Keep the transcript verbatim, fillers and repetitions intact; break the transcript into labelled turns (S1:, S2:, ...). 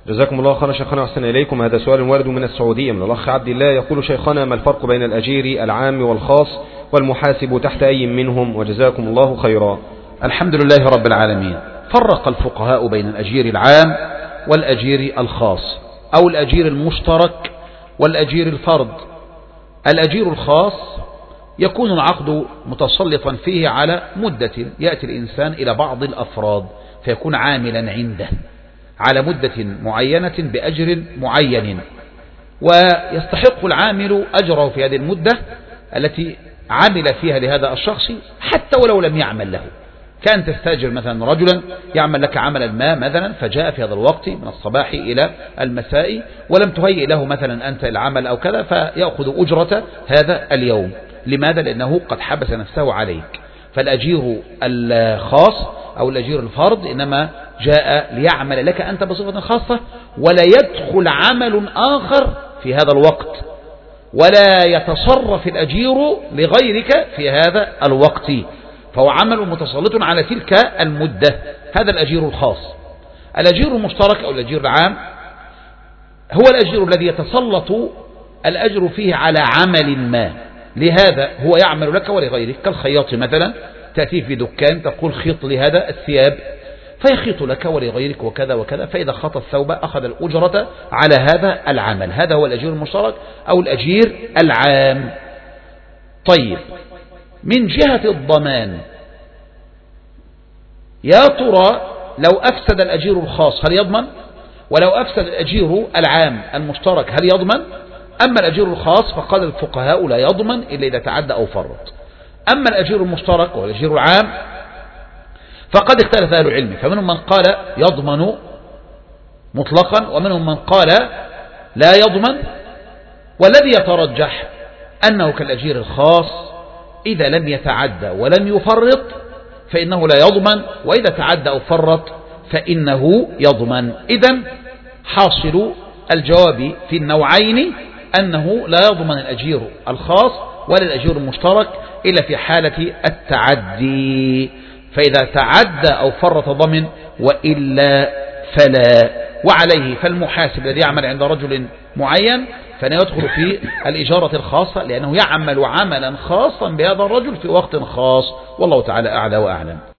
S1: جزاكم الله خيرا شيخنا وأحسن إليكم. هذا سؤال وارد من السعودية من الأخ عبد الله يقول: شيخنا، ما الفرق بين الأجير العام والخاص والمحاسب تحت أي منهم؟ وجزاكم الله خيرا.
S2: الحمد لله رب العالمين. فرق الفقهاء بين الأجير العام والأجير الخاص أو الأجير المشترك والأجير الفرد. الأجير الخاص يكون العقد متسلطا فيه على مدة، يأتي الإنسان إلى بعض الأفراد فيكون عاملا عنده على مدة معينة بأجر معين، ويستحق العامل أجره في هذه المدة التي عمل فيها لهذا الشخص حتى ولو لم يعمل له. كان تستأجر مثلا رجلا يعمل لك عملا ما مثلا، فجاء في هذا الوقت من الصباح إلى المساء ولم تهيئ له مثلا أنت العمل أو كذا، فيأخذ أجرة هذا اليوم. لماذا؟ لأنه قد حبس نفسه عليك. فالأجير الخاص أو الأجير الفرد إنما جاء ليعمل لك أنت بصفة خاصة، ولا يدخل عمل آخر في هذا الوقت، ولا يتصرف الأجير لغيرك في هذا الوقت، فهو عمل متسلط على تلك المدة. هذا الأجير الخاص. الأجير المشترك أو الأجير العام هو الأجير الذي يتسلط الأجر فيه على عمل ما، لهذا هو يعمل لك ولغيرك. كالخياط مثلا، تأتي في دكان تقول خيط لهذا الثياب، فيخيط لك ولغيرك وكذا وكذا، فإذا خط الثوب أخذ الأجرة على هذا العمل. هذا هو الأجير المشترك أو الأجير العام. طيب، من جهة الضمان، يا ترى لو أفسد الأجير الخاص هل يضمن؟ ولو أفسد الأجير العام المشترك هل يضمن؟ أما الأجير الخاص فقال الفقهاء لا يضمن إلا إذا تعدى أو فرط. أما الأجير المشترك والأجير العام فقد اختلف أهل العلم، فمنهم من قال يضمن مطلقا ومنهم من قال لا يضمن، والذي يترجح أنه كالأجير الخاص إذا لم يتعدى ولم يفرط فإنه لا يضمن، وإذا تعدى أو فرط فإنه يضمن. إذن حاصل الجواب في النوعين أنه لا يضمن الأجير الخاص ولا الأجير المشترك إلا في حالة التعدي، فإذا تعدى أو فرط ضمن، وإلا فلا. وعليه فالمحاسب الذي يعمل عند رجل معين فلا يدخل في الإجارة الخاصة، لأنه يعمل عملا خاصا بهذا الرجل في وقت خاص، والله تعالى أعلى وأعلم.